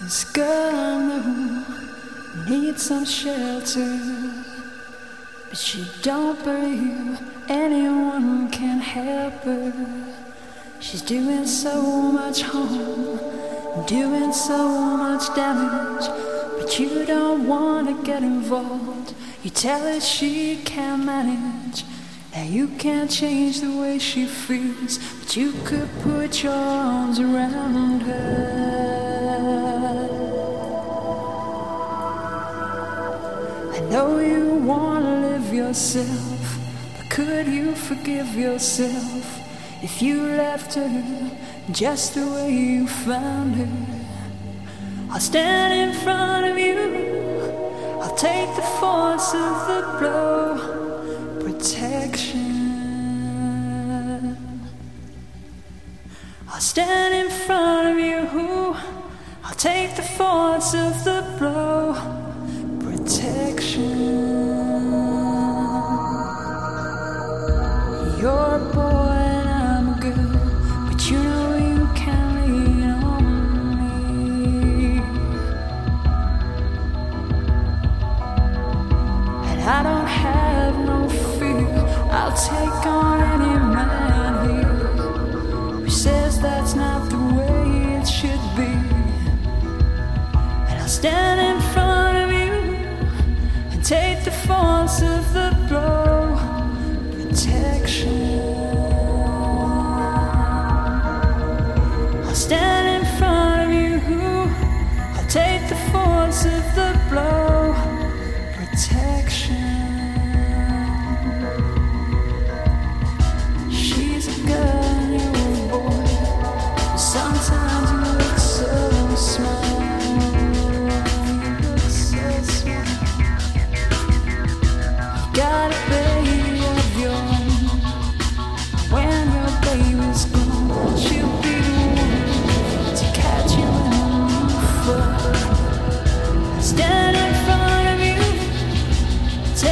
This girl I know needs some shelter, but she don't believe anyone can help her. She's doing so much harm, doing so much damage, but you don't want to get involved. You tell her she can't manage. Now you can't change the way she feels, but you could put your arms around her. I know you want to live yourself, but could you forgive yourself if you left her just the way you found her? I'll stand in front of you, I'll take the force of the blow. Protection. I'll stand in front of you, I'll take the force of the blow. Protection. You're a boy and I'm a girl, but you know you can lean on me. And I don't have no fear, I'll take on any man here who says that's not the way it should be. And I'll stand in front of you and take the force of the blow. Protection. I'll stand in front of you, I'll take the force of the blow. Protection. She's a girl and you're a boy, but sometimes you look so small. You look so small. You got a baby of your own. When your baby's gone, she'll be the one to catch you when you fall. Stand in front of you,